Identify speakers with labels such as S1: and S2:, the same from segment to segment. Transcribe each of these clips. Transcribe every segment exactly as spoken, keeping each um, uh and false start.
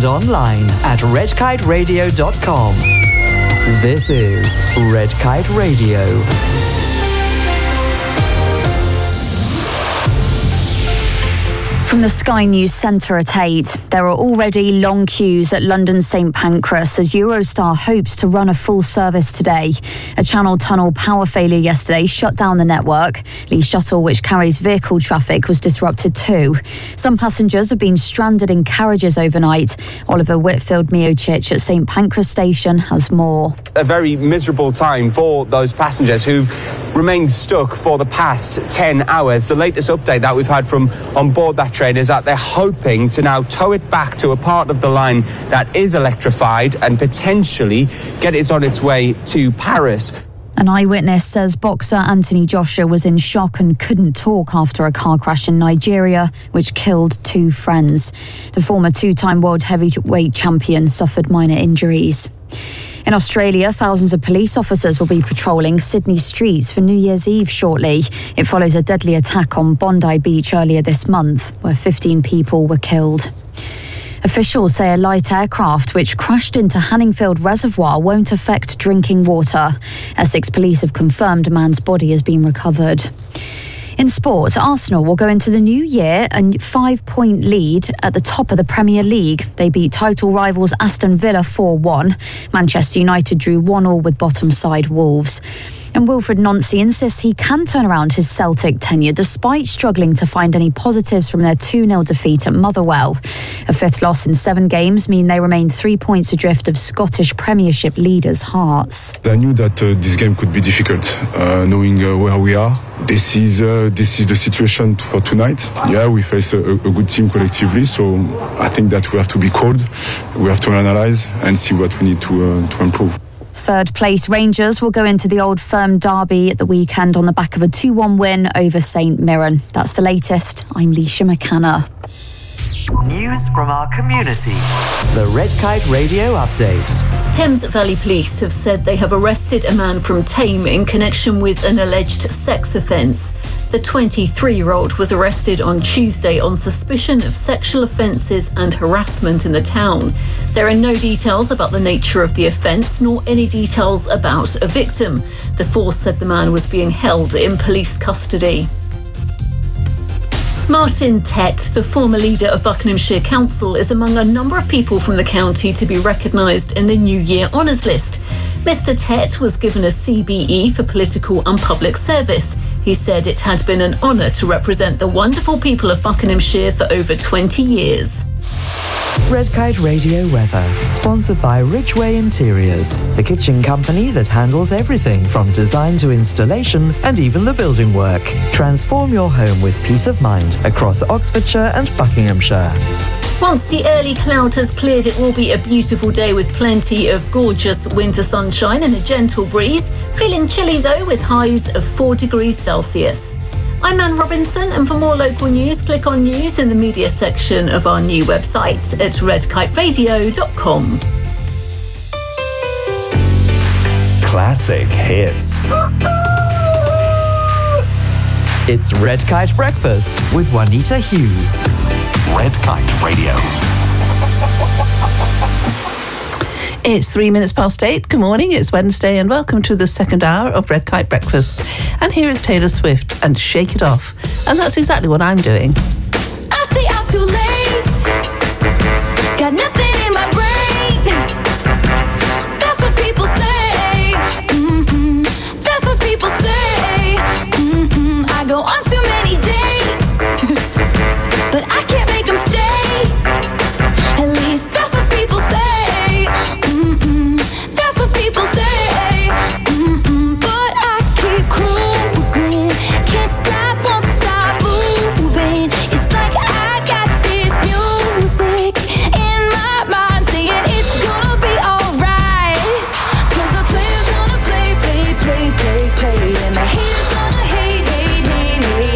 S1: and online at red kite radio dot com. This is Red Kite Radio.
S2: From the Sky News Centre at eight, there are already long queues at London St Pancras as Eurostar hopes to run a full service today. A Channel Tunnel power failure yesterday shut down the network. Lee's shuttle, which carries vehicle traffic, was disrupted too. Some passengers have been stranded in carriages overnight. Oliver Whitfield Miochich at St Pancras Station has more.
S3: A very miserable time for those passengers who've remained stuck for the past ten hours. The latest update that we've had from on board that train is that they're hoping to now tow it back to a part of the line that is electrified and potentially get it on its way to Paris.
S2: An eyewitness says boxer Anthony Joshua was in shock and couldn't talk after a car crash in Nigeria, which killed two friends. The former two-time world heavyweight champion suffered minor injuries. In Australia, thousands of police officers will be patrolling Sydney streets for New Year's Eve shortly. It follows a deadly attack on Bondi Beach earlier this month, where fifteen people were killed. Officials say a light aircraft which crashed into Hanningfield Reservoir won't affect drinking water. Essex police have confirmed a man's body has been recovered. In sport, Arsenal will go into the new year a five-point lead at the top of the Premier League. They beat title rivals Aston Villa four one. Manchester United drew one all with bottom side Wolves. And Wilfred Nancy insists he can turn around his Celtic tenure despite struggling to find any positives from their two nil defeat at Motherwell. A fifth loss in seven games mean they remain three points adrift of Scottish Premiership leaders Hearts.
S4: I knew that uh, this game could be difficult, uh, knowing uh, where we are. This is uh, this is the situation for tonight. Yeah, we face a, a good team collectively, so I think that we have to be cold. We have to analyse and see what we need to uh, to improve.
S2: Third place Rangers will go into the Old Firm derby at the weekend on the back of a two one win over St Mirren. That's the latest. I'm Leisha McKenna.
S1: News from our community. The Red Kite Radio Update.
S5: Thames Valley Police have said they have arrested a man from Thame in connection with an alleged sex offence. The twenty-three-year-old was arrested on Tuesday on suspicion of sexual offences and harassment in the town. There are no details about the nature of the offence, nor any details about a victim. The force said the man was being held in police custody. Martin Tett, the former leader of Buckinghamshire Council, is among a number of people from the county to be recognised in the New Year Honours List. Mister Tett was given a C B E for political and public service. He said it had been an honour to represent the wonderful people of Buckinghamshire for over twenty years.
S1: Red Kite Radio weather, sponsored by Ridgeway Interiors, the kitchen company that handles everything from design to installation and even the building work. Transform your home with peace of mind across Oxfordshire and Buckinghamshire.
S5: Once the early cloud has cleared, it will be a beautiful day with plenty of gorgeous winter sunshine and a gentle breeze. Feeling chilly though, with highs of four degrees Celsius. I'm Anne Robinson, and for more local news, click on news in the media section of our new website at red kite radio dot com.
S1: Classic hits. It's Red Kite Breakfast with Juanita Hughes.
S6: Red Kite Radio.
S7: It's three minutes past eight. Good morning, it's Wednesday and welcome to the second hour of Red Kite Breakfast. And here is Taylor Swift and Shake It Off. And that's exactly what I'm doing.
S8: I say I'm too late. Got nothing in my brain. That's what people say. Mm-mm. That's what people say. Mm-mm. I go on too many dates, but I can't make them stay. At least that's what people say. Mm-mm. That's what people say. Mm-mm. But I keep cruising. Can't stop, won't stop moving. It's like I got this music in my mind saying it's gonna be alright. Cause the player's gonna play, play, play, play, play. And the haters gonna hate, hate, hate, hate.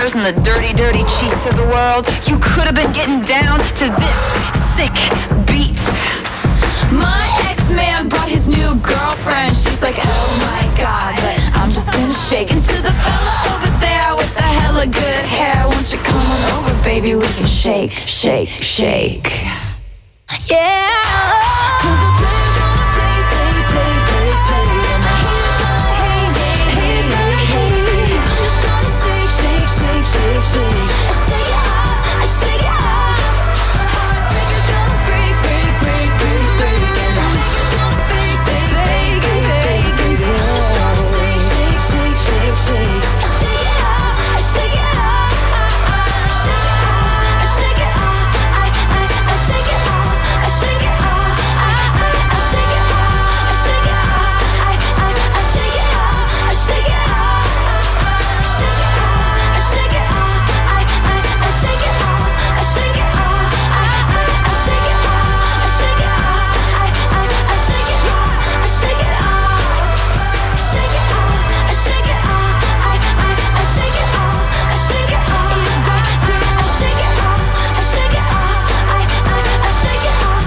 S9: liars and the dirty, dirty cheats of the world, you could have been getting down to this sick beat. My ex-man brought his new girlfriend. She's like, oh my God, but I'm just gonna shake into the fella over there with the hella good hair. Won't you come on over, baby? We can shake, shake, shake. Yeah. Cause the player's gonna play, play, play, play, play. And the haters gonna hate, hate, hate, hate, hate. I'm just gonna shake, shake, shake, shake, shake. I shake it up, I shake it up. Heartbreaker's gonna break, break, break, break, break. And the maker's gonna fake, fake, fake, fake, fake. I'm just gonna shake, shake, shake, shake, shake. I shake it up, I shake it up. I shake it up, I shake it up. I, I, I shake it up. I shake it up, I, I, I shake it up, I shake it up, I, I, I shake it up, I shake it up, shake it up, I shake it up, I, I, I shake it up, I shake it up, I, I, I shake it up, I shake it up, I, I, I shake it up, I shake it up, shake it up, I shake it up, I, I, I shake it up, I shake it up, you got to, I shake it up, I shake it up, I, I, I shake it up.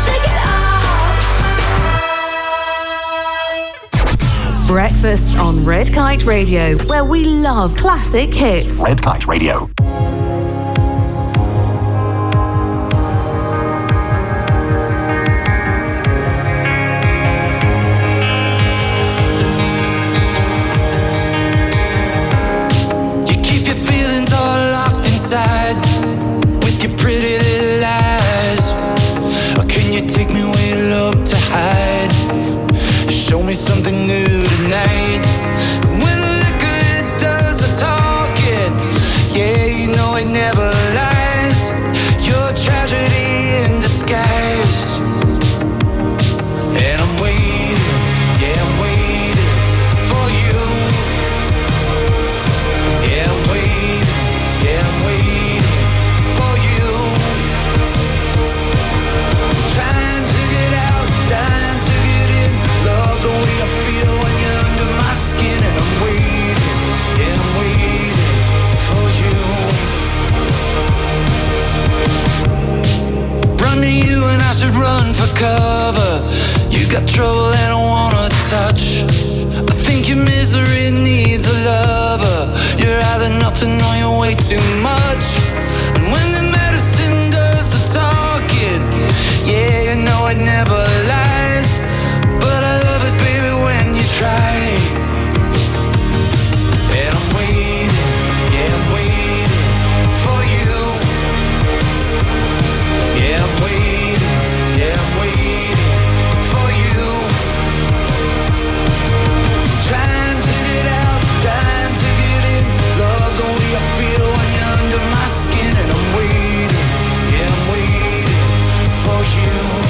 S10: Breakfast on Red Kite Radio, where we love classic hits.
S6: Red Kite Radio.
S11: You keep your feelings all locked inside with your pretty little lies. Or can you take me where you love to hide? Show me something new tonight. When the liquor it does the talking, yeah, you know it never lies. You're a tragedy in disguise. And I'm waiting, yeah, I'm waiting for you. Yeah, I'm waiting, yeah, I'm waiting for you. Trying to get out, dying to get in. Love the way I feel when you're under my skin. And I'm waiting, yeah, I'm waiting for you. Run to you and I should run for cover. You got trouble that I wanna touch. I think your misery needs a lover. You're either nothing or you're way too much. And when the medicine does the talking, yeah, you know it never lies. But I love it, baby, when you try. And I'm waiting, yeah, I'm waiting for you. Yeah, I'm waiting, yeah, I'm waiting for you. Trying to get out, dying to get in. Love the way I feel when you're under my skin. And I'm waiting, yeah, I'm waiting for you.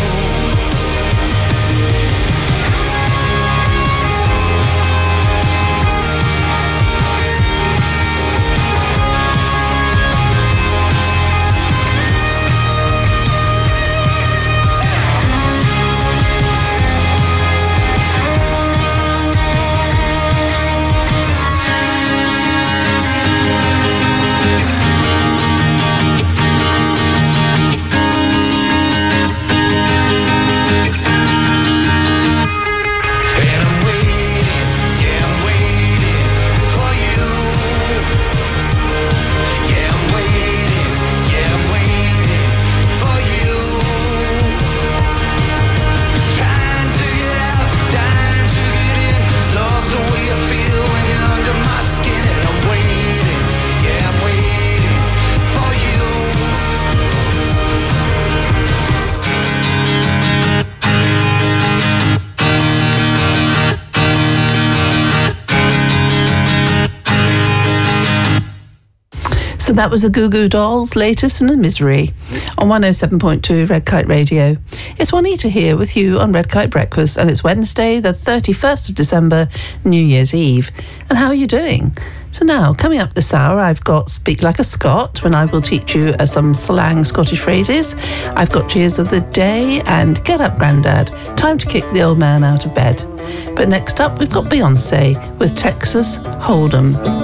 S7: So that was the Goo Goo Dolls' latest in a Misery on one oh seven point two Red Kite Radio. It's Juanita here with you on Red Kite Breakfast, and it's Wednesday, the thirty-first of December, New Year's Eve. And how are you doing? So now, coming up this hour, I've got Speak Like a Scot, when I will teach you uh, some slang Scottish phrases. I've got Cheers of the Day and Get Up Grandad, time to kick the old man out of bed. But next up, we've got Beyonce with Texas Hold'em.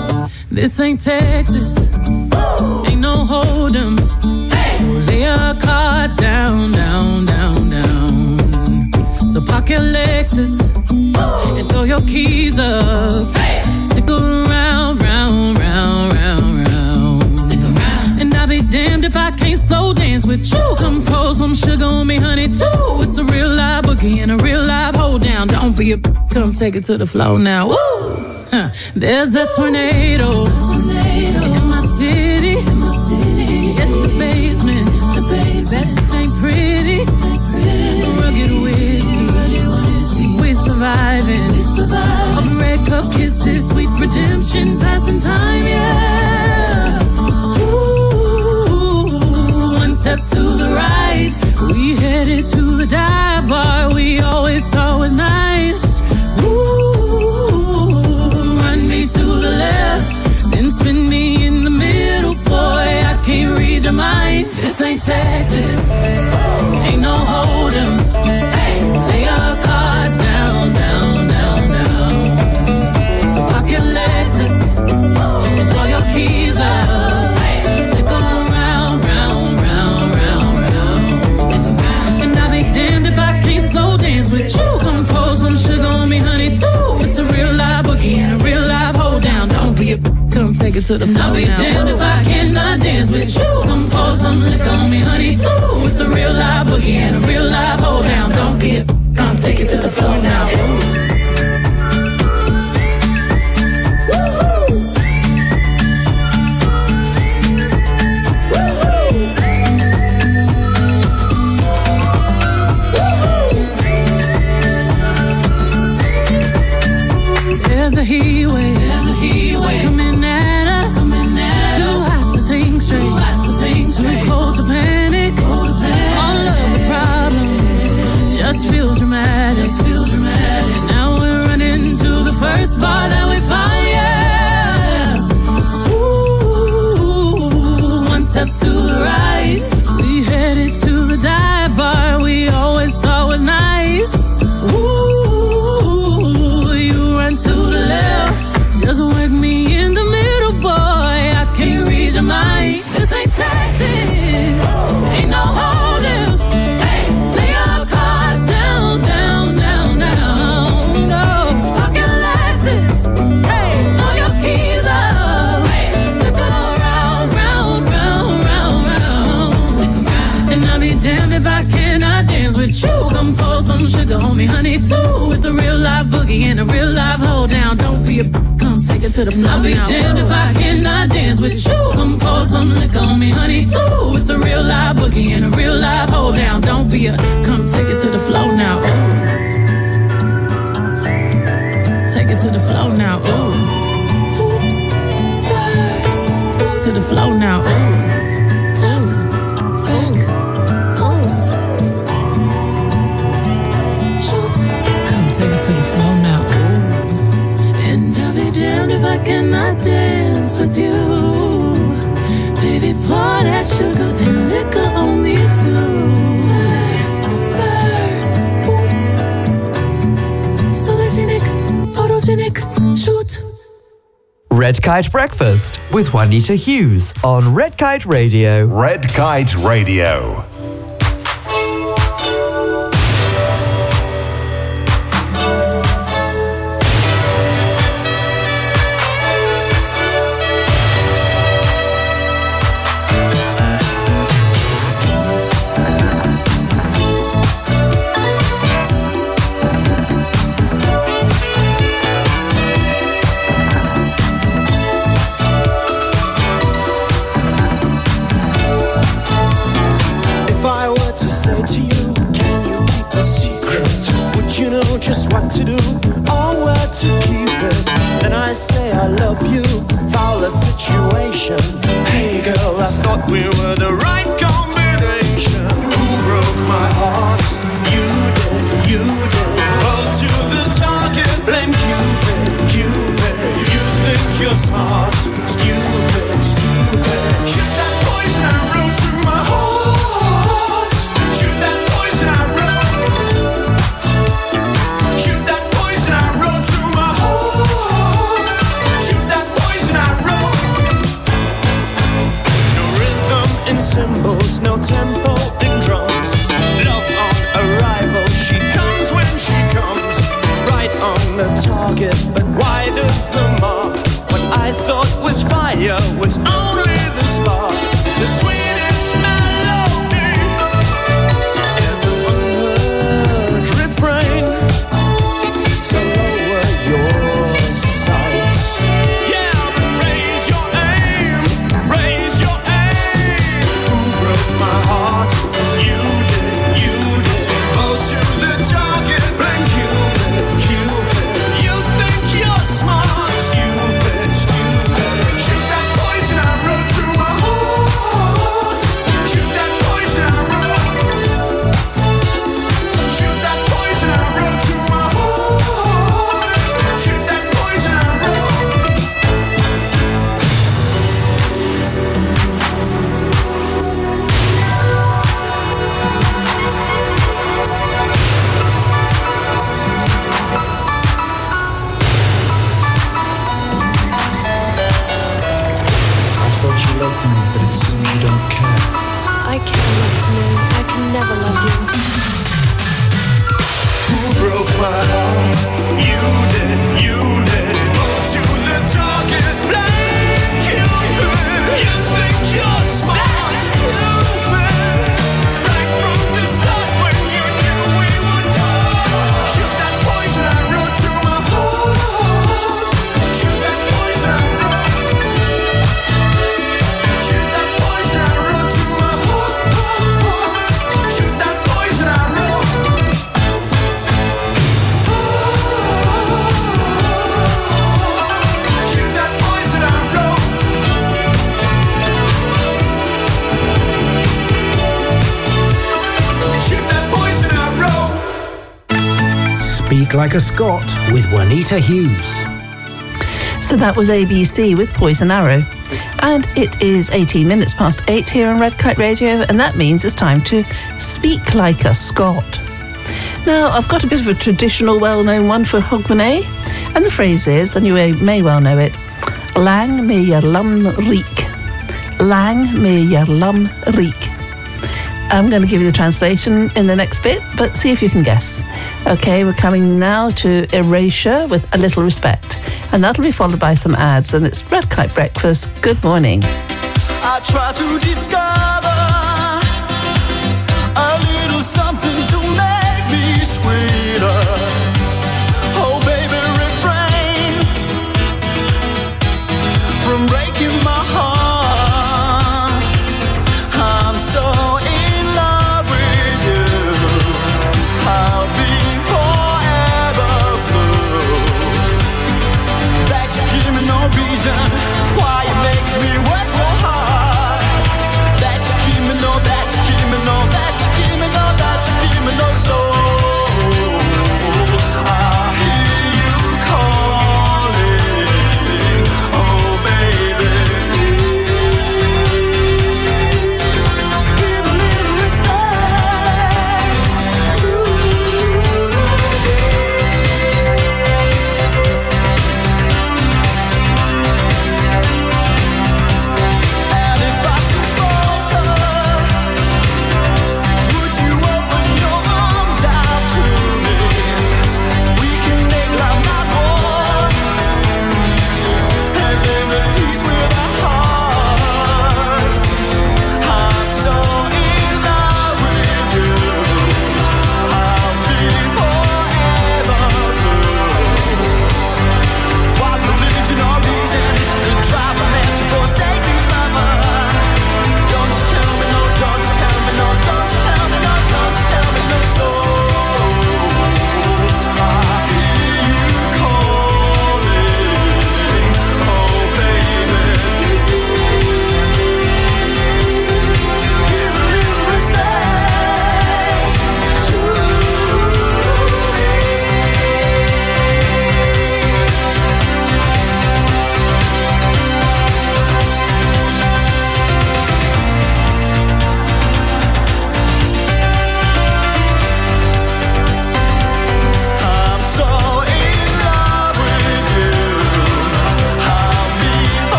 S12: This ain't Texas, ain't no hold'em. So lay your cards down, down, down, down. So park your Lexus and throw your keys up. Stick around, round, round, round, round. Stick around. And I'll be damned if I can't slow dance with you. Come pour some sugar on me, honey, too. It's a real live boogie and a real live hold down. Don't be a come take it to the floor now. Woo! Huh. There's a tornado, in my city. It's the basement. That ain't pretty. Rugged whiskey. We surviving. Of red cup kisses, sweet redemption, passing time, yeah. Ooh, one step to the right. We headed to the dive bar we always thought was nice. Ooh, run me to the left, then spin me in the middle, boy. I can't read your mind. This ain't Texas, ain't no hold'em. Lay your cards down, down, down, down. So pop your Lexus and throw your keys up. Stick around, round, round, round, round. And I'll be damned if I can't slow dance with you. Come pour some sugar on me, honey, too. It's a real live boogie and a real live hold down. Don't be a come take it to the floor. I'll be damned if I cannot dance with you. Come pour some liquor on me, honey, too. It's a real live boogie and a real live hold down. Don't be a come take it to the floor now. There's a heat wave, there's a heat wave coming at us. Coming at Too us. hot to think straight, Too hot to think straight. Too cold to panic, cold to panic. All of the problems just feel dramatic. Just feel dramatic. Now we're running to the first bar that we find, yeah. Ooh, one step to the right. We headed to the dive bar we always thought was nice. Ooh, you run to the left, just work me in the middle, boy. I can't read your mind. This ain't Texas, ain't no hold'em. Hey, lay your cards down, down, down, down. No, pocket Lexus. Hey, throw your keys up. Stick around, round, round, round, round. Stick around. And I'll be damned if I cannot dance with you. Come pour some sugar on me, honey, too. It's a real live boogie and a real live hold down. Don't be a come take it to the floor. I'll be damned if I cannot dance with you. Come pour some liquor on me, honey, too. It's a real live boogie and a real live hold down. Don't be a come take it to the floor now. Ooh. Take it to the floor now. Ooh. Oops, Spurs. To the floor now. Ooh. Take it to the floor now, ooh. And I'll be damned if I cannot dance with you. Baby, pour that sugar and liquor on me too. Spurs, boots, sologenic, photogenic, shoot.
S1: Red Kite Breakfast with Juanita Hughes on Red Kite Radio.
S6: Red Kite Radio.
S13: Just what to do or where to keep it. Then I say I love you, foul a situation. Hey girl, I thought we were the right combination. Who broke my heart? You did, you did. Oh, to the target, blame Cupid, Cupid. You think you're smart, stupid, stupid. Shoot that poison arrow to my heart. Shoot that poison arrow. Shoot that poison arrow to my heart. Shoot that poison arrow. what was fire was only the spark. The sweetest melody is the unheard refrain. So lower your sights. Yeah, raise your aim, raise your aim. Who broke my heart? You did, you did. Go to the target, blank Cupid, Cupid. You think you're smart, stupid, stupid. Shoot that poison arrow through my heart. Shoot that poison arrow. Shoot that poison arrow through my heart. Shoot that poison arrow.
S14: I thought you loved me, but it seems you don't care.
S15: I care enough to know I can never love you.
S13: Who broke my heart? You did, you did. Go to the target, blank Cupid. You think you're smart, stupid. Right from the start when you knew we would die. Shoot that poison arrow to my heart. Shoot that poison arrow. Shoot that poison arrow to my heart. Shoot that poison arrow. Shoot that poison arrow. Shoot that poison arrow.
S14: Speak Like a Scot with Juanita Hughes.
S7: So that was A B C with Poison Arrow. And it is eighteen minutes past eight here on Red Kite Radio, and that means it's time to speak like a Scot. Now, I've got a bit of a traditional, well-known one for Hogmanay, and the phrase is, and you may, may well know it, Lang me your lum reek. Lang me your lum reek. I'm going to give you the translation in the next bit, but see if you can guess. Okay, we're coming now to Erasure with A Little Respect, and that'll be followed by some ads, and it's Red Kite Breakfast. Good morning.
S13: I try to discover a little something to make me sweeter. Oh, baby, refrain from breaking my heart. I'm so in love with you. I'll be forever blue. That you give me no reason why you make me work so hard. That you give me no, that you give me no, that you give me no, that you give me no soul. I hear you calling, oh baby.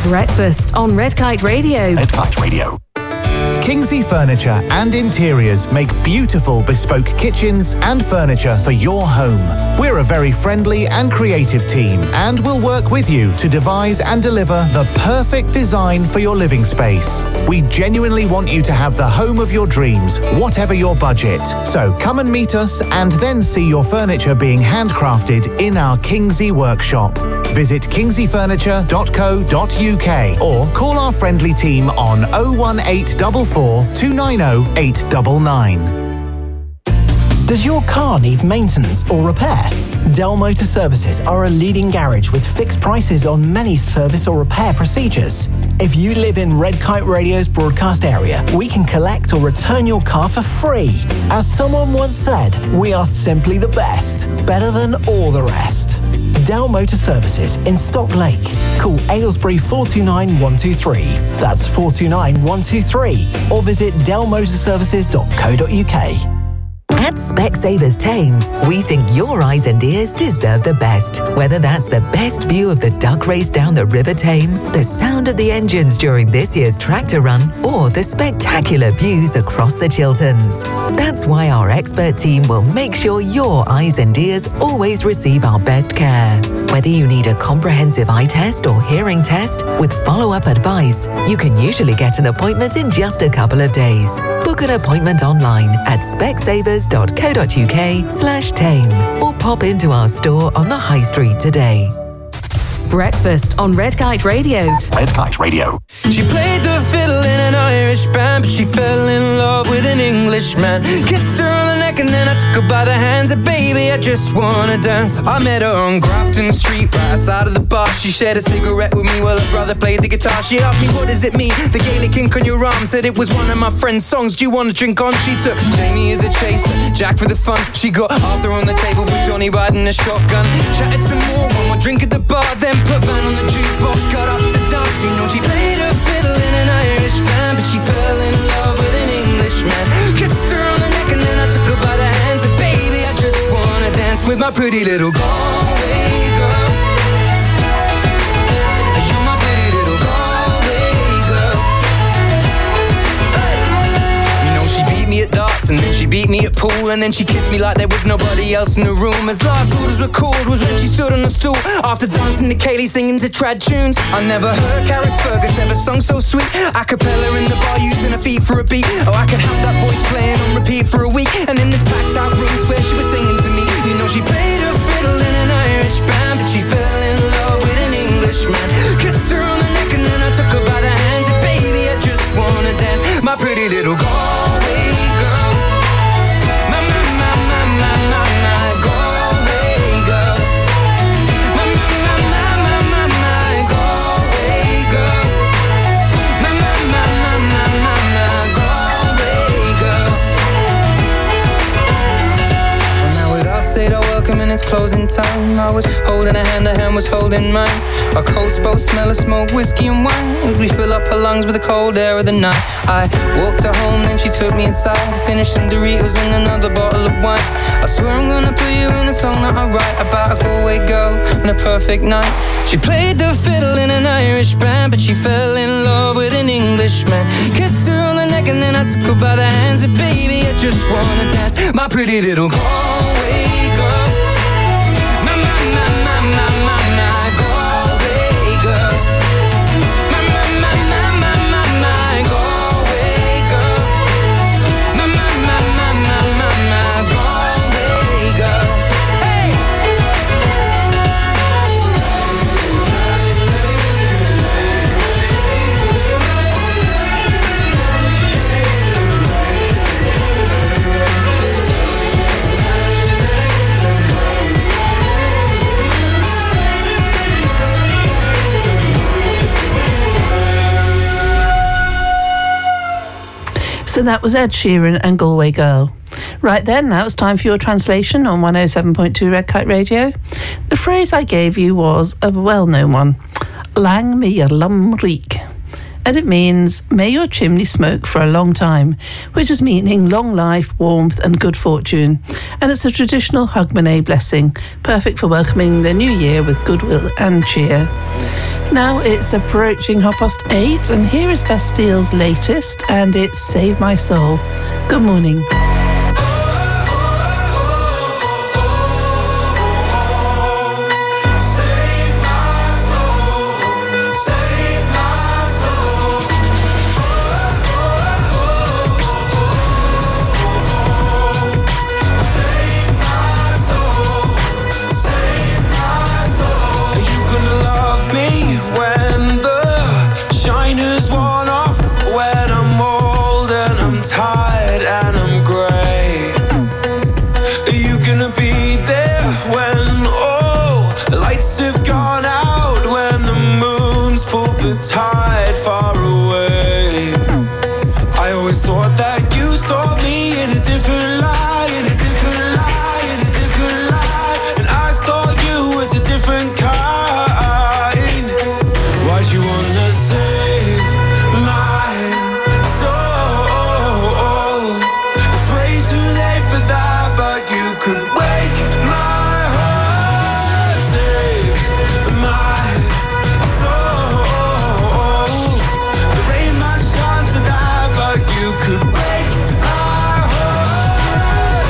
S10: Breakfast on Red Kite Radio.
S6: Red Kite Radio.
S16: Kingsley Furniture and Interiors make beautiful bespoke kitchens and furniture for your home. We're a very friendly and creative team and will work with you to devise and deliver the perfect design for your living space. We genuinely want you to have the home of your dreams, whatever your budget. So come and meet us and then see your furniture being handcrafted in our Kingsley workshop. Visit kingsley furniture dot co dot uk or call our friendly team on oh one eight four four, two nine oh, eight nine nine.
S14: Does your car need maintenance or repair? Dell Motor Services are a leading garage with fixed prices on many service or repair procedures. If you live in Red Kite Radio's broadcast area, we can collect or return your car for free. As someone once said, we are simply the best, better than all the rest. Dell Motor Services in Stock Lake. Call Aylesbury four two nine, one two three. That's four two nine, one two three. Or visit dell motor services dot co dot uk.
S17: At Specsavers Tame, we think your eyes and ears deserve the best. Whether that's the best view of the duck race down the River Tame, the sound of the engines during this year's tractor run, or the spectacular views across the Chilterns. That's why our expert team will make sure your eyes and ears always receive our best care. Whether you need a comprehensive eye test or hearing test with follow-up advice, you can usually get an appointment in just a couple of days. Book an appointment online at specsavers dot co dot uk slash tame or pop into our store on the High Street today.
S10: Breakfast on Red Kite Radio.
S6: Red Kite Radio.
S11: She played the fiddle in an Irish band, but she fell in love with an Englishman. Kissed her on the neck and then I took her by the hands. And baby, I just wanna dance. I met her on Grafton Street, right outside of the bar. She shared a cigarette with me while her brother played the guitar. She asked me, what does it mean? The Gaelic ink on your arm. Said it was one of my friend's songs. Do you want to drink on? She took Jamie as a chaser, Jack for the fun. She got Arthur on the table with Johnny riding a shotgun. Chatted some more, one more drink at the bar, then put Van on the jukebox, got up to dance. You know she played her fiddle in an Irish band, but she fell in love with an Englishman. Kissed her on the neck and then I took her by the hands. And baby, I just wanna dance with my pretty little Galway girl. You're my pretty little Galway girl. Hey. You know she beat me at darts and then she beat me at pool, and then she kissed me like there was nobody else in the room. As last orders were called was when she stood on the stool after dancing to Kaylee singing to trad tunes. I never heard Carrick Fergus ever sung so sweet. A cappella in the bar using her feet for a beat. Oh, I could have that voice playing on repeat for a week. And in this packed out room swear she was singing to me. You know she played her fiddle in an Irish band, but she fell in love with an Englishman. Kissed her on the neck and then I took her by the hands. And baby, I just wanna dance, my pretty little Galway girl. My, my, my, my, my, my, my Galway girl. My, my, my, my, my, my, my Galway girl. My, my, my, my, my, my, my Galway girl. Well, now with us said our welcome and it's closing time. I was holding a hand, her hand was holding mine. Our coats both smell of smoke, whiskey and wine, as we fill up her lungs with the cold air of the night. I walked her home, then she took me inside, finished some Doritos and another bottle of wine. I swear I'm gonna put you in a song that I write about a Galway girl and a perfect night. She played the fiddle in an Irish band, but she fell in love with an Englishman. Kissed her on the neck and then I took her by the hands. And baby, I just wanna dance, my pretty little Galway girl. My, my, my, my, my, my, my Galway girl. My, my, my, my, my, my, my Galway girl. My, my, my, my, my, my, my Galway girl. Hey!
S7: So that was Ed Sheeran and Galway Girl. Right then, now it's time for your translation on one oh seven point two Red Kite Radio. The phrase I gave you was a well-known one, Lang me your lum reek. And it means, may your chimney smoke for a long time, which is meaning long life, warmth and good fortune. And it's a traditional Hogmanay blessing, perfect for welcoming the new year with goodwill and cheer. Now it's approaching half past eight, and here is Bastille's latest, and it's Save My Soul. Good morning.
S13: Tired and I'm grey. Are you gonna be there when all the lights have gone out, when the moon's pulled the tide far away? I always thought that you saw me in a different light, in a different light, in a different light, and I saw you as a different kind. Why'd you wanna save my soul? Too late for that, but you could wake my heart, save my soul. There ain't much chance of that, but you could wake my heart.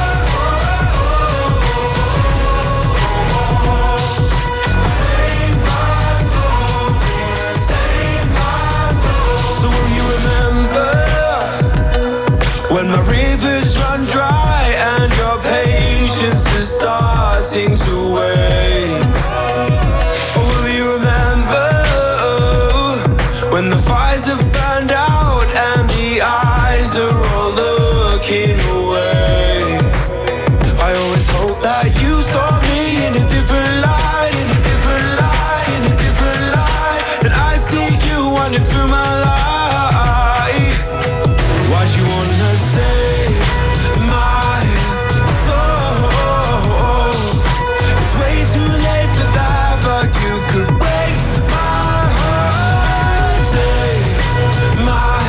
S13: Save my soul, save my soul. So will you remember when my rivers run dry and your patience is starting to wane? Or will you remember when the fires have burned out and the eyes are all looking away? I always hope that you saw me in a different light, in a different light, in a different light, and I see you running through my life. Why'd you wanna save my soul? It's way too late for that, but you could wake my heart, save my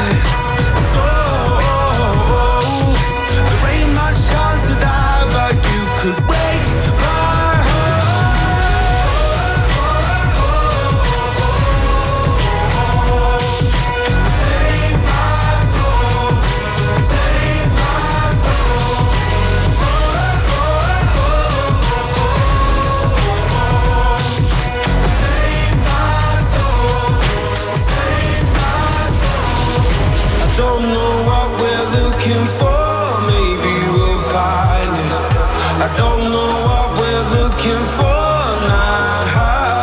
S13: soul. There ain't much chance of that, but you could wake my heart. Save my soul, save my soul. Save my soul, save my soul. I don't know what we're looking for, maybe we'll find it. I don't know what we're looking for now.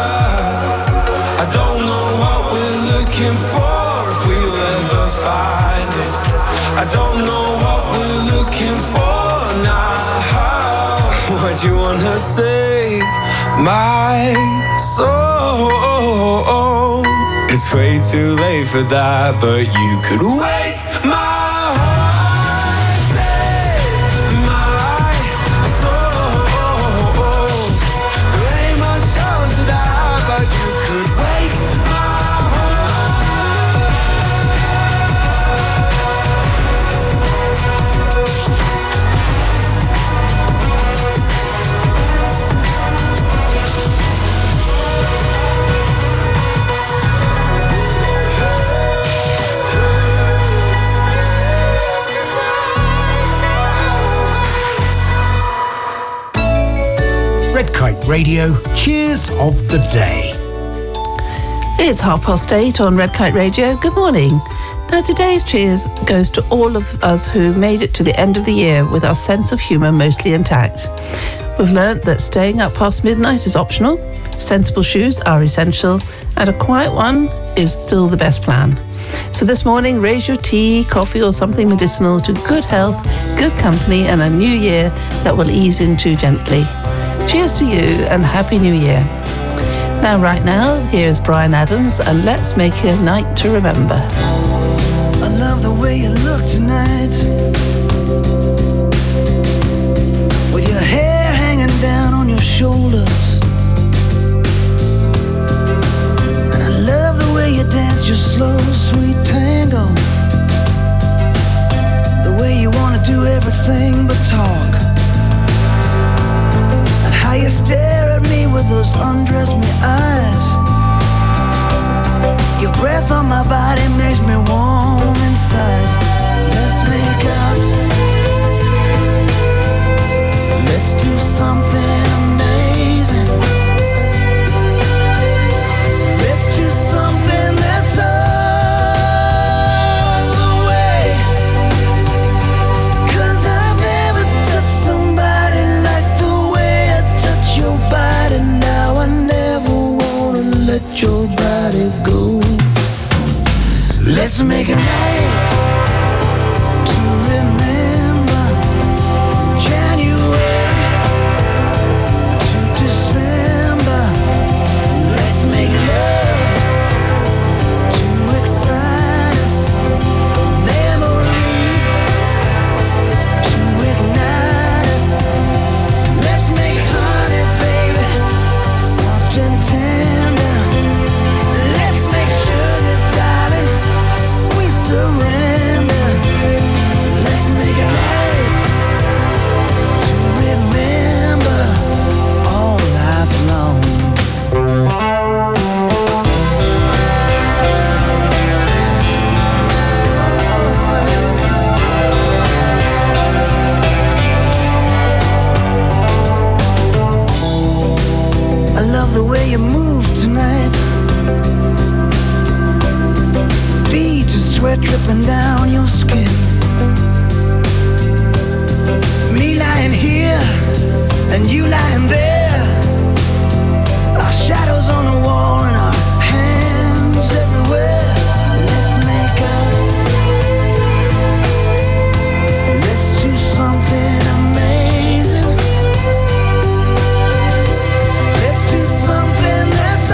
S13: I don't know what we're looking for, if we'll ever find it. I don't know what we're looking for now. Why'd you wanna save my soul? It's way too late for that, but you could wake my heart, save my soul. There ain't much chance of that, but you could wake my
S18: Red Kite Radio, cheers of the day.
S7: It's half past eight on Red Kite Radio. Good morning. Now, today's cheers goes to all of us who made it to the end of the year with our sense of humour mostly intact. We've learnt that staying up past midnight is optional, sensible shoes are essential, and a quiet one is still the best plan. So this morning, raise your tea, coffee or something medicinal to good health, good company and a new year that will ease into gently. Cheers to you and Happy New Year. Now, right now, here's Bryan Adams and let's make a night to remember.
S19: I love the way you look tonight, with your hair hanging down on your shoulders. And I love the way you dance your slow, sweet tango, the way you want to do everything but talk, and how you stare at me with those undress me eyes. my body makes me warm inside. Let's make out. Let's do something amazing. Let's do something that's all the way. 'Cause I've never touched somebody like the way I touch your body now. I never wanna let your body go. Let's make a night to remember. January to December. Let's make love to excite us. A memory to ignite us. Let's make honey, baby, soft and tender. Let's make sugar, darling, sweet surrender. Let's make a night to remember all life long. I love the way you move tonight. Beads of sweat dripping down your skin. Me lying here and you lying there. Our shadows on the wall and our hands everywhere. Let's make out. Let's do something amazing. Let's do something that's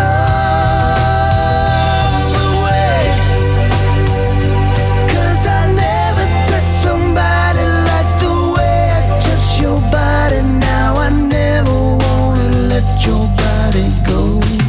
S19: all the way. 'Cause I never touched somebody like the way I touch your body now. I never wanna let your body go.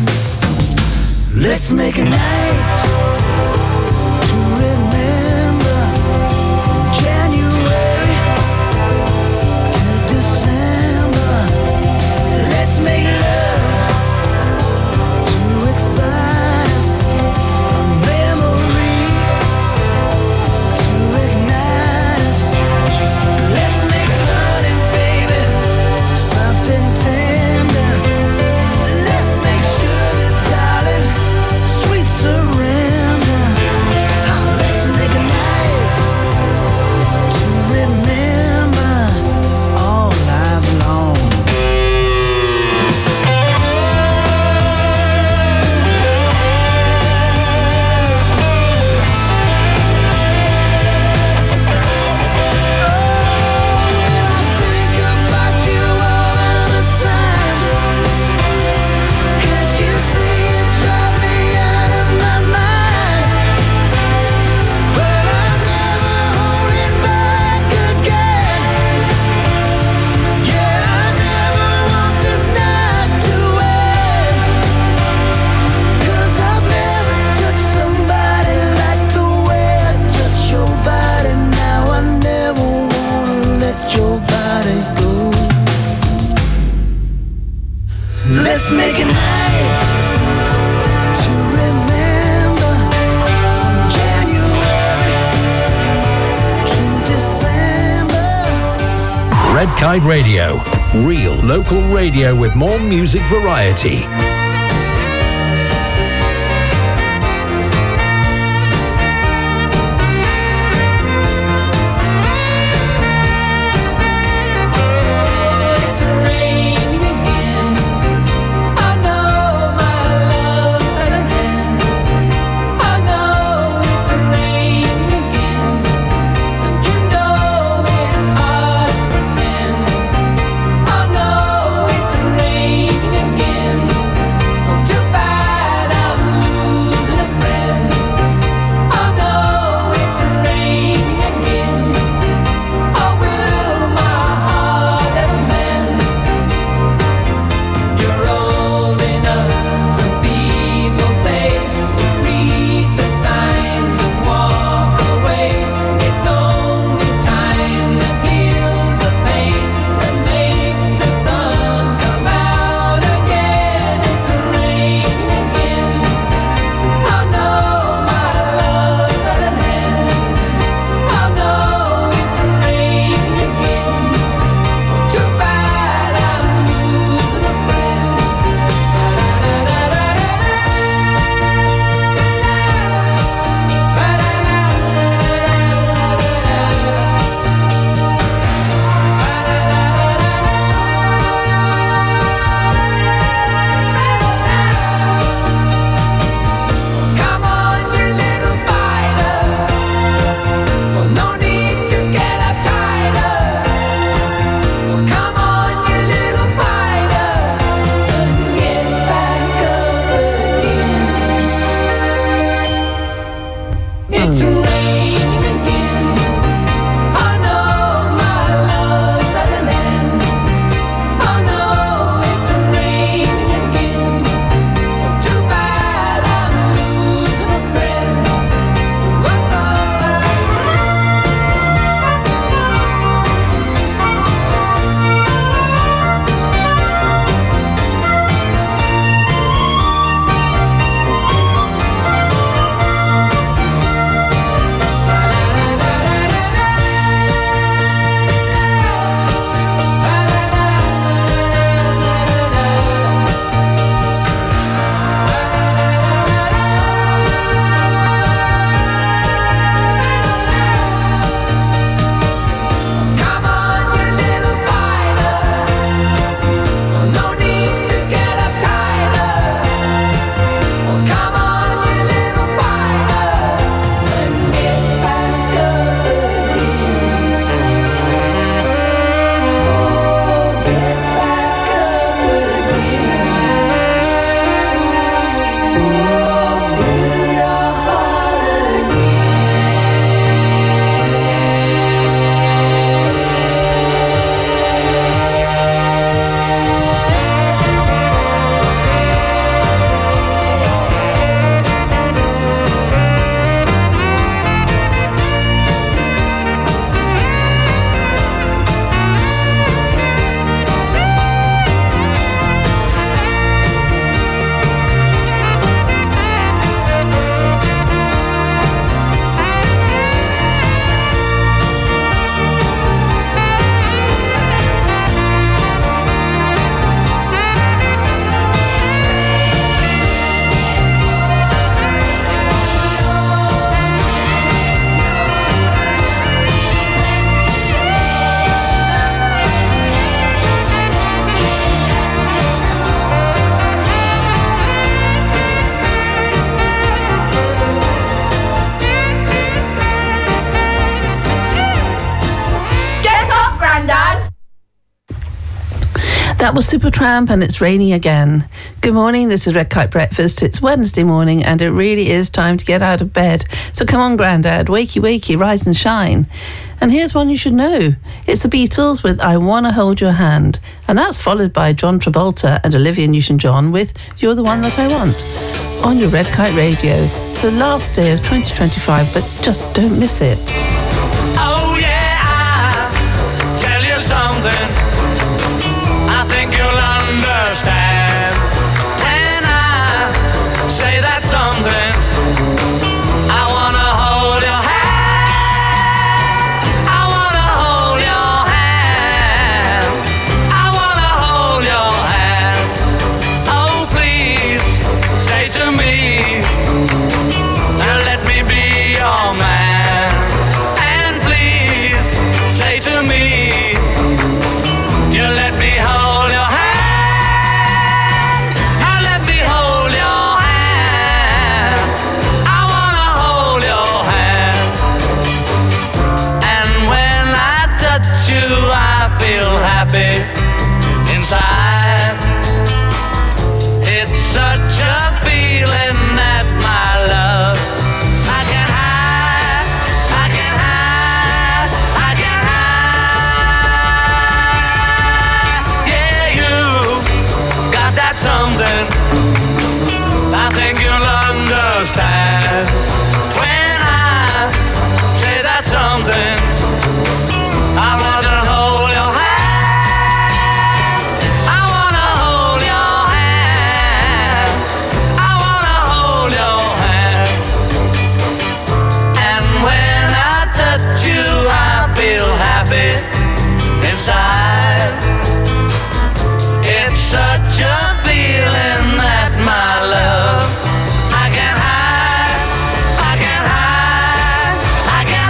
S19: Let's make a night to remember. From January to December. Let's make love to excite us. A memory to ignite us. Let's make honey, baby, soft and tender. Let's make sugar, darling, sweet surrender. Oh, let's make a night to remember all life long. Let's make a night to remember. From January to December.
S20: Red Kite Radio. Real local radio with more music variety.
S12: It's raining again. I know my love's at an end. I know it's raining again. And you know it's hard to pretend. I know it's raining again.
S7: That was Supertramp and It's Raining Again. Good morning, this is Red Kite Breakfast. It's Wednesday morning and it really is time to get out of bed. So come on, Grandad, wakey wakey, rise and shine. And here's one you should know. It's the Beatles with I Wanna Hold Your Hand. And that's followed by John Travolta and Olivia Newton-John with You're the One That I Want. On your Red Kite Radio. It's the last day of twenty twenty-five, but just don't miss it.
S11: Oh yeah, I'll tell you something I think you'll understand when I say that something. I wanna hold your hand. I wanna hold your hand. I wanna hold your hand. Oh please, say to me, now let me be your man. And please, say to me, you let me hold your hand. I let me hold your hand. I wanna hold your hand. And when I touch you, I feel happy inside. It's such a feeling that my love I can hide, I can hide, I can hide. Yeah, you got that something I think you'll understand when I say that something. I wanna hold your hand. I wanna hold your hand. I wanna hold your hand. And when I touch you, I feel happy inside. It's such a feeling that my love I can hide, I can hide, I can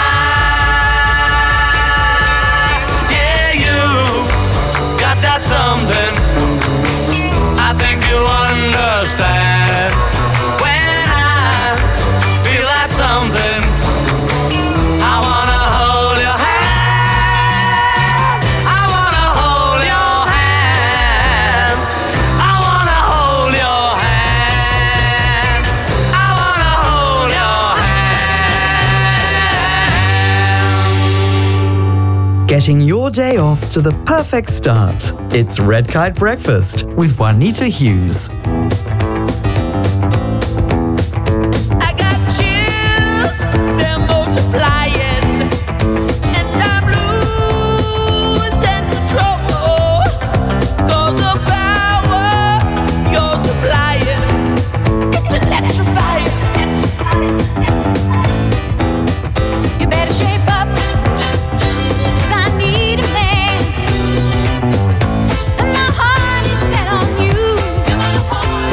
S11: hide. Yeah, you got that something I think you understand when I feel that something. I wanna hold your hand. I wanna hold your hand. I wanna hold your hand. I wanna hold your hand.
S1: Getting your day off to the perfect start. It's Red Kite Breakfast with Juanita Hughes.
S12: I got chills, they're multiplying, and I'm losing control. 'Cause the power you're supplying, it's electrifying.
S8: You better shape up, 'cause I need a man. And my heart is set on you.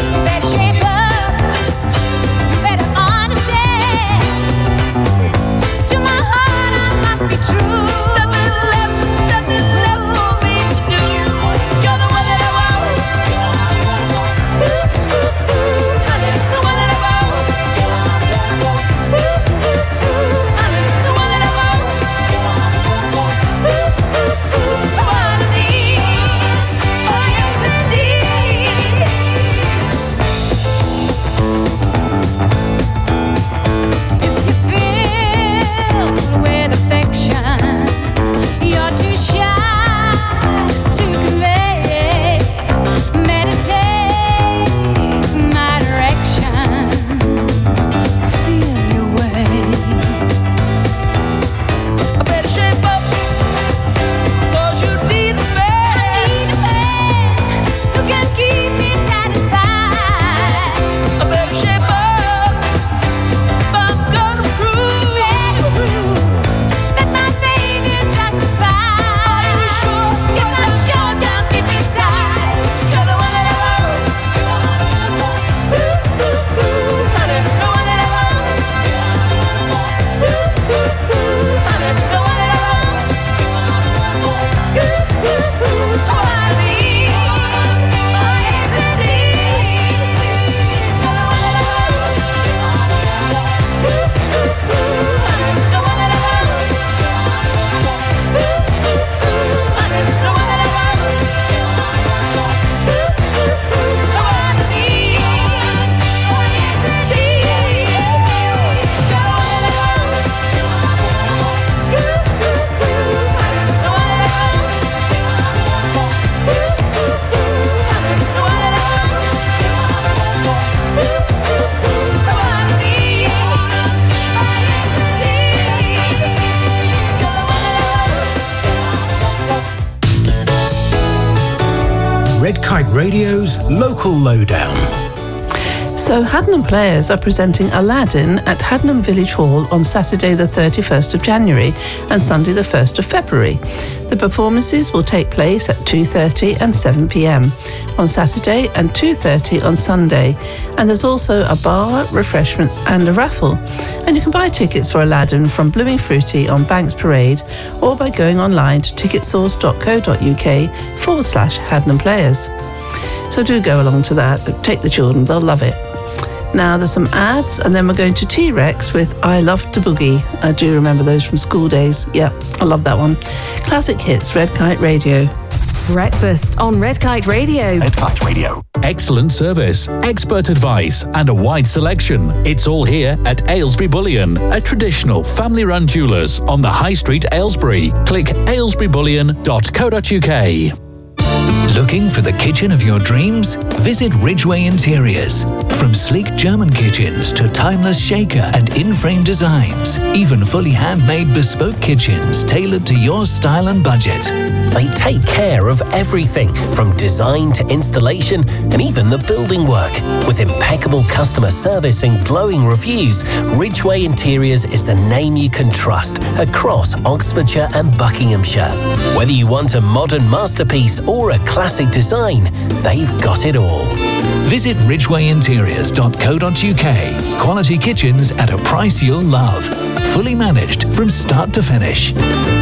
S18: Radio's Local Lowdown.
S7: So Haddenham Players are presenting Aladdin at Haddenham Village Hall on Saturday the thirty-first of January and Sunday the first of February. The performances will take place at two thirty and seven p.m. on Saturday and two thirty on Sunday. And there's also a bar, refreshments and a raffle. And you can buy tickets for Aladdin from Blooming Fruity on Banks Parade or by going online to ticketsource.co.uk forward slash Haddenham Players. So do go along to that. Take the children, they'll love it. Now there's some ads and then we're going to T-Rex with I Love to Boogie. I do remember those from school days. Yeah, I love that one. Classic hits, Red Kite Radio.
S10: Breakfast on Red Kite Radio.
S6: Red Kite Radio.
S20: Excellent service, expert advice, and a wide selection. It's all here at Aylesbury Bullion, a traditional family-run jewellers on the High Street, Aylesbury. Click aylesbury bullion dot co dot uk.
S21: Looking for the kitchen of your dreams? Visit Ridgeway Interiors. From sleek German kitchens to timeless shaker and in-frame designs, even fully handmade bespoke kitchens tailored to your style and budget.
S22: They take care of everything from design to installation and even the building work. With impeccable customer service and glowing reviews, Ridgeway Interiors is the name you can trust across Oxfordshire and Buckinghamshire. Whether you want a modern masterpiece or a classic design, they've got it all.
S21: Visit ridgeway interiors dot co dot uk. Quality kitchens at a price you'll love. Fully managed from start to finish.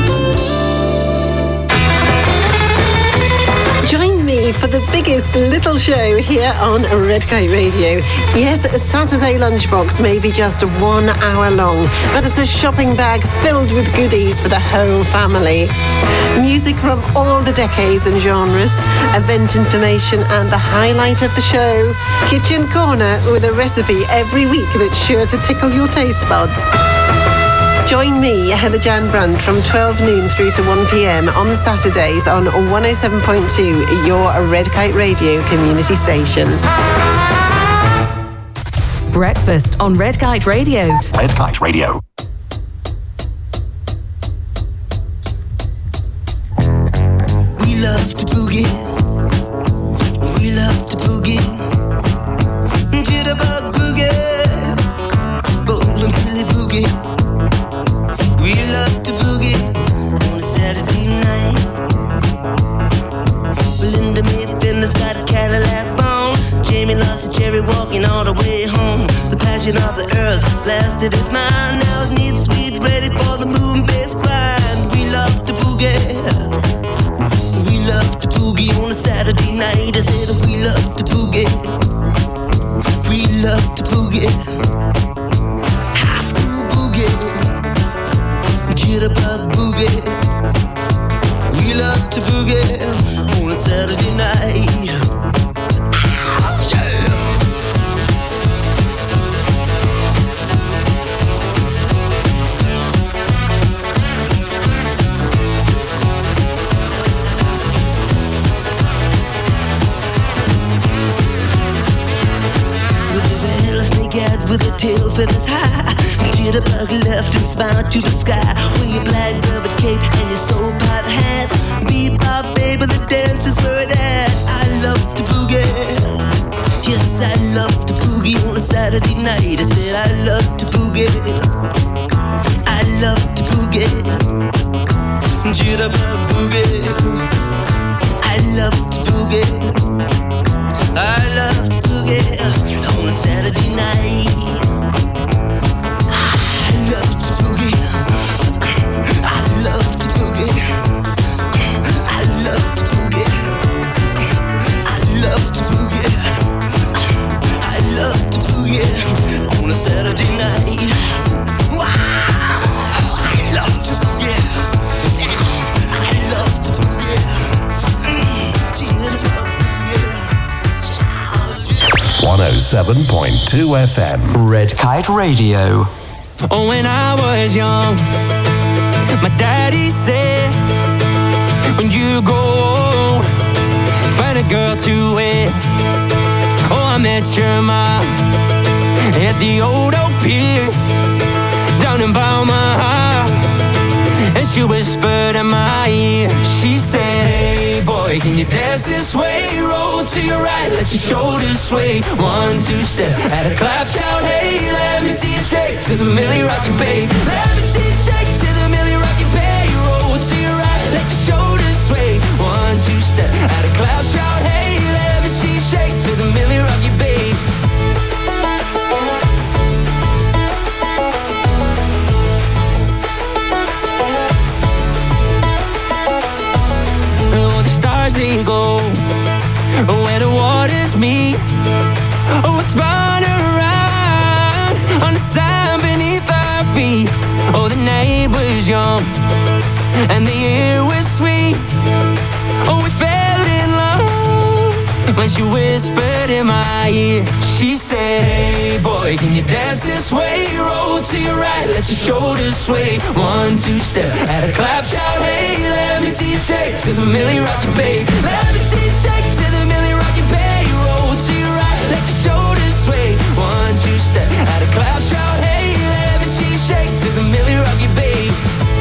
S23: Join me for the biggest little show here on Red Kite Radio. Yes, Saturday Lunchbox may be just one hour long, but it's a shopping bag filled with goodies for the whole family. Music from all the decades and genres, event information and the highlight of the show, Kitchen Corner with a recipe every week that's sure to tickle your taste buds. Join me, Heather Jan Brandt, from twelve noon through to one p.m. on Saturdays on one oh seven point two, your Red Kite Radio community station.
S10: Breakfast on Red Kite Radio.
S6: Red Kite Radio.
S19: We love to boogie. We love to boogie. Jitterbug boogie. Bowling Billy boogie. We love to boogie on a Saturday night. Belinda Mayfinder's got a Cadillac on. Jamie lost a cherry walking all the way home. The passion of the earth blasted his mind. Now his neat sweet ready for the moon-based grind. We love to boogie. We love to boogie on a Saturday night. I said we love to boogie. We love to boogie. High school boogie. Jitterbug boogie. We love to boogie on a Saturday night. Oh, yeah. With a rattlesnake head with a tail feathers high. Jitterbug left and smiled to the sky. With your black velvet cape and your stovepipe hat. Bebop, baby, the dance is where it at. I love to boogie. Yes, I love to boogie on a Saturday night. I said I love to boogie. I love to boogie. Jitterbug boogie. I love to boogie. I love to boogie on a Saturday night. I love to boogie. I love to boogie. I love to boogie. I love to boogie. I love to boogie on a Saturday night. Wow! I love to boogie. I love to boogie.
S6: one oh seven point two F M.
S1: Red Kite Radio.
S24: Oh, when I was young, my daddy said, when you grow old, find a girl to wed. Oh, I met your mom at the old oak pier down in Balmaha, and she whispered in my ear. She said, hey boy, boy, can you dance this way? Roll to your right, let your shoulders sway. One, two step, at a clap, shout, hey. Let me see you shake to the Millie Rocky Bay. Let me see you shake to the Millie Rocky Bay. Roll to your right, let your shoulders sway. One, two step, at a clap, shout, hey. Let me see you shake to the Millie Rocky Bay. Oh, the stars they go where the waters meet. Oh, I spun around on the sand beneath our feet. Oh, the night was young and the air was sweet. Oh, we fell in love when she whispered in my ear. She said, hey boy, can you dance this way? Roll to your right, let your shoulders sway. One, two step, at a clap, shout, hey. Let me see you shake to the Millie Rocky Bay. Let me see you shake to the Millie Rocky Bay. Roll to your right, let your shoulders sway. One, two step, at a clap, shout, hey. Let me see you shake to the Millie Rocky Bay.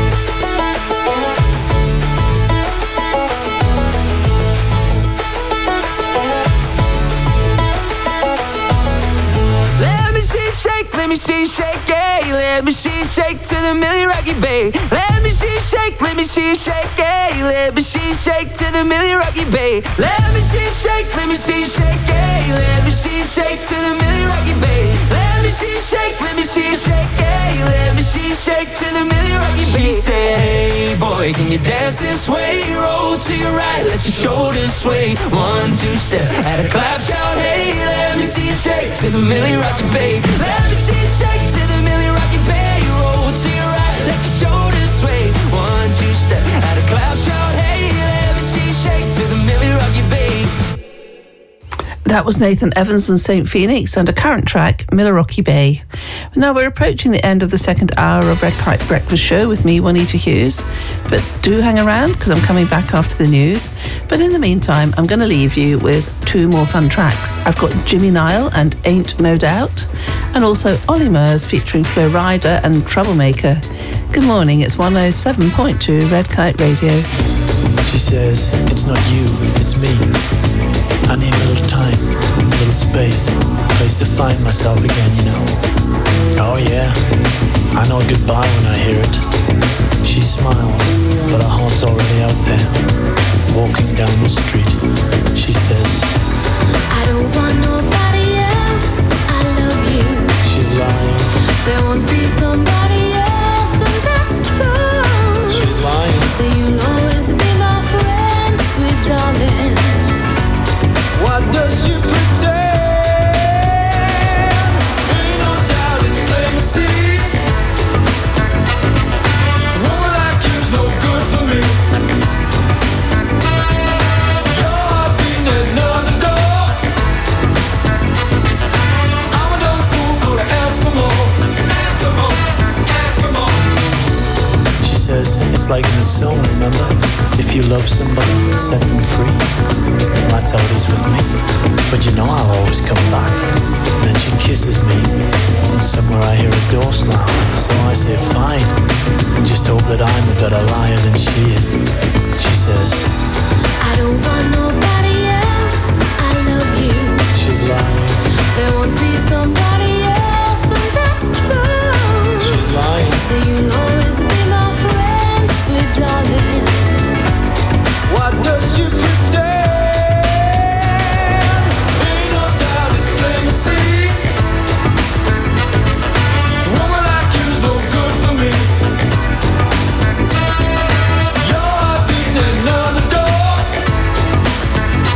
S24: Let me see you shake, let me see you shake, hey. Let me see you shake to the Millie Rocky Bay. Let me see you shake, let me see you shake, hey. Let me see you shake to the Millie Rocky Bay. Let me see you shake, let me see you shake, hey. Let me see you shake to the Millie Rocky Bay. Let me see you shake, let me see you shake, hey. Let me see you shake to the Millie Rocky Bay. She said, hey boy, can you dance this way? Roll to your right, let your shoulders sway. One, two step, at a clap, shout, hey. Let me see you shake to the Millie Rocky Bay. Let me see you shake to the Millie Rocky Bay. Roll to your right, let your shoulders sway. One, two step, at a clap, shout, hey. Let me see you shake to the Millie Rocky Bay.
S7: That was Nathan Evans and Saint Phoenix and a current track, Millerrocky Bay. Now we're approaching the end of the second hour of Red Kite Breakfast Show with me, Juanita Hughes. But do hang around because I'm coming back after the news. But in the meantime, I'm going to leave you with two more fun tracks. I've got Jimmy Nile and Ain't No Doubt, and also Ollie Murs featuring Flo Rida and Troublemaker. Good morning, it's one oh seven point two Red Kite Radio.
S2: She says, it's not you, it's me. I need a little time, a little space, a place to find myself again, you know. Oh yeah, I know goodbye when I hear it. She smiles, but her heart's already out there. Walking down the street, she says,
S8: I don't want nobody else, I love you.
S2: She's lying.
S8: There won't be somebody else, and that's true.
S2: She's lying.
S8: So you'll always be my friend, sweet darling.
S2: Why does she pretend? Ain't no doubt it's plain to see. A woman like you's no good for me. Your heart beating at another door. I'm a dumb fool for to ask for more. Ask for more, ask for more. She says it's like in the song, remember? If you love somebody, set them free. That's how it is with me. But you know I'll always come back. And then she kisses me, and somewhere I hear a door slam. So I say fine, and just hope that I'm a better liar than she is. She says,
S8: I don't want nobody else, I love you.
S2: She's lying.
S8: There won't be somebody else, and that's true.
S2: She's lying.
S8: So you'll always be my friend, sweet darling.
S2: Why does she pretend? Ain't no doubt it's plain to see. A woman like you's no good for me. Your heart beating at another door.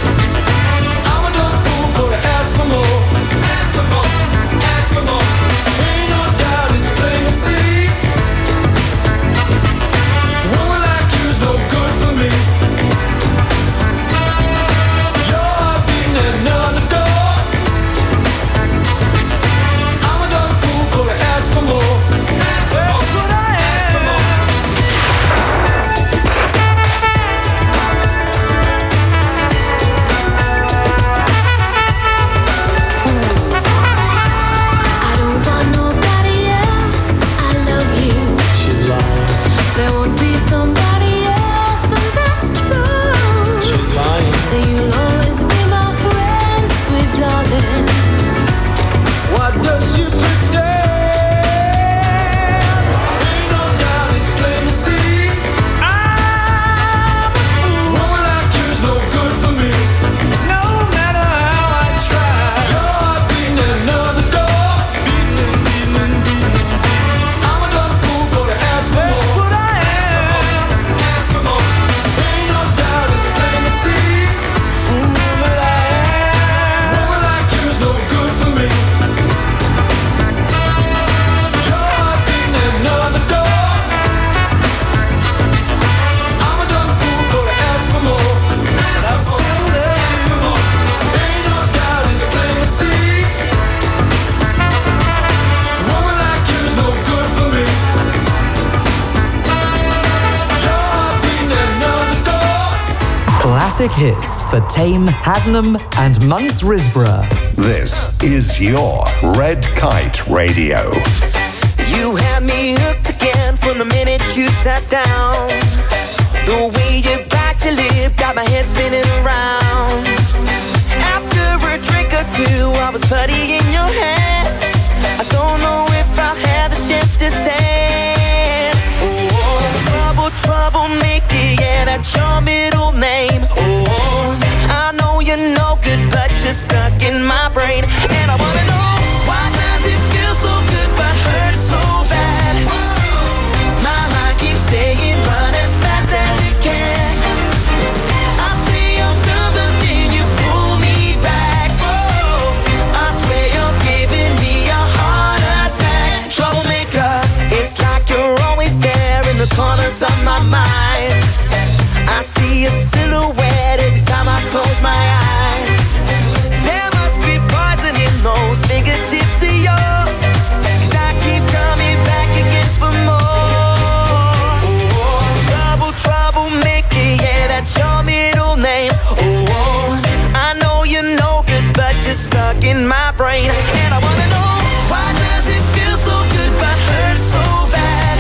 S1: classic hits for Tame, Haddenham and Monks Risborough.
S6: This is your Red Kite Radio.
S3: You had me hooked again from the minute you sat down. The way you bite your lip got my head spinning around. After a drink or two, I was putty in your hands. I don't know if I'll have the strength to stand. Oh, trouble, troublemaker, yeah, that's your middle name. Oh, I know you're no good, but you're stuck in my brain. And I wanna know, why does it feel so good but hurt so bad? My mind keeps saying run as fast as you can. I say I'm done, but then you pull me back. Oh, I swear you're giving me a heart attack. Troublemaker, it's like you're always there in the corners of my mind. I see a silhouette every time I close my eyes. There must be poison in those fingertips of yours, 'cause I keep coming back again for more. Oh, trouble, troublemaker, yeah, that's your middle name. Oh, I know you're no good, but you're stuck in my brain. And I wanna know, why does it feel so good but hurt so bad?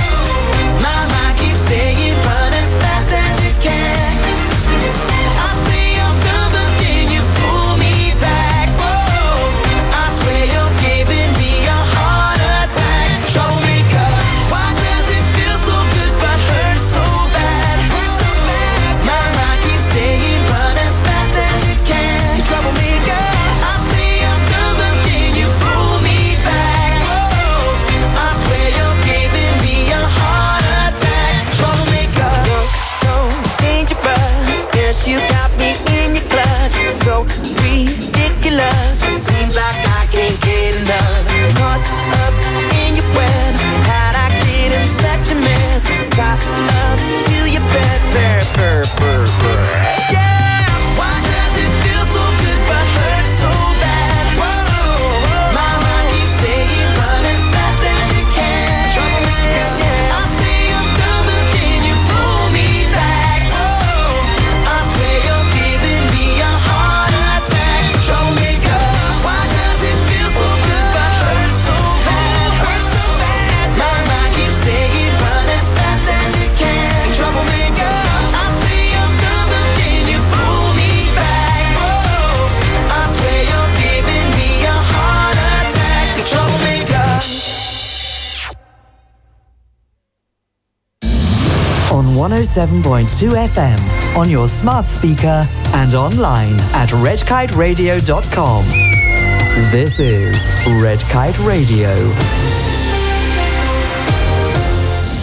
S3: My mind keeps saying run as fast as you can. I say I'm done, but then you pull me back. Whoa, I swear you're giving me a heart attack. Troublemaker, why does it feel so good but hurt so bad? My mind keeps saying run as fast as you can. Troublemaker, I say I'm done, but then you pull me back. Whoa, I swear you're giving me a heart attack. Troublemaker, you're so dangerous, girl, you got me in your clutch. So ridiculous, it seems like I can't get enough. Caught up in your web, how'd I get in such a mess? Caught up to your bed, burr, burr, burr, burr. Yeah, why does it feel so good but hurt so bad? Whoa, my mind keeps saying run as fast as you can. Troublemaker, I say I'm done, but then you pull me back. Oh, I swear you're giving me a heart attack. Troublemaker, why does it feel so good but hurt so bad? Hurt so bad. My mind keeps saying run as fast as you can. Troublemaker, I say I'm done, but then you pull me back. Oh, I swear you're giving me a heart attack. Troublemaker.
S1: On one oh seven point two F M, on your smart speaker and online at red kite radio dot com. This is Red Kite Radio.